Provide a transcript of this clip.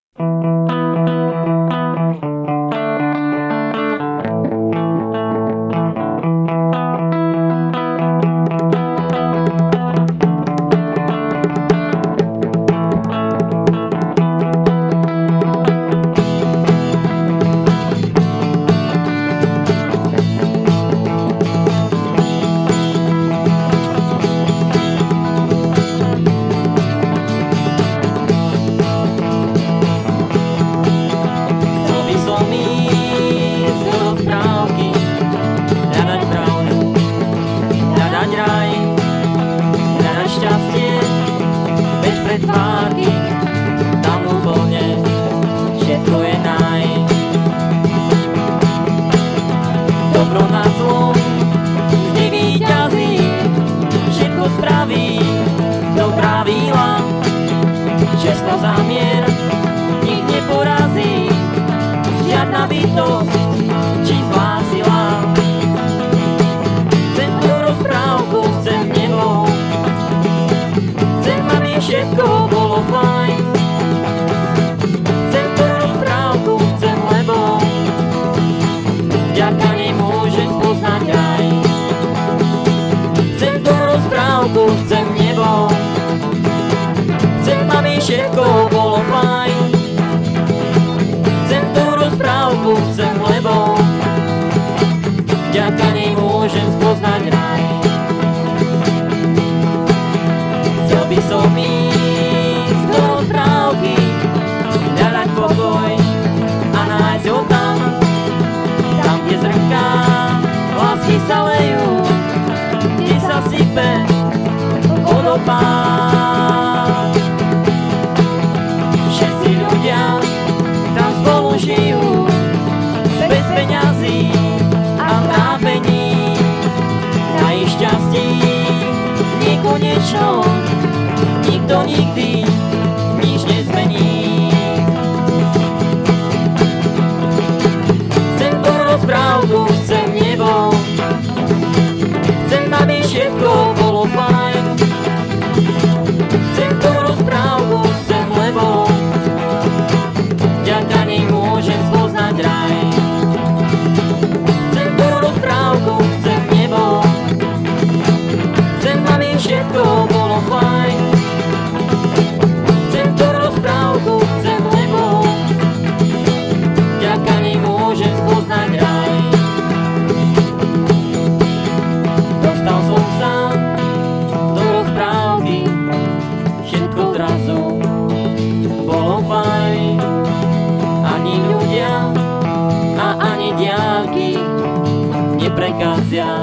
Tam úplne všetko je naj. Dobro nad zlom vždy víťazí, všetko spraví dobrá víla. Čestno za mier nik neporazí, žiadna bytosť či zlá sila. Chcem tú rozprávku, chcem nebo, chcem, aby všetko bolo fajn. Chcem tú rozprávku, chcem, lebo vďaka nej môžem spoznať raj. Chcem tú rozprávku, chcem nebo, chcem, aby všetko bolo fajn. Chcem tú rozprávku, chcem, lebo vďaka nej môžem spoznať raj. Chcel by som ísť do rozprávky, hľadať pokoj a nájsť ho tam, kde zrnká lásky sa lejú, kde sa sype vodopád. Všetci ľudia tam spolu žijú, bez peňazí a trápení, na ich šťastí nekonečno. Nikto nikdy nič nezmení. Chcem tú rozprávku, chcem nebo, chcem, aby všetko bolo fajn. Chcem tú rozprávku, chcem, lebo vďaka nej môžem spoznať raj. Chcem tú rozprávku, chcem nebo, chcem, aby všetko bolo fajn. Chcem tú rozprávku, chcem, lebo vďaka nej môžem spoznať raj. Dostal som sa do rozprávky, všetko zrazu bolo fajn. Ani ľudia a ani diaľky neprekazia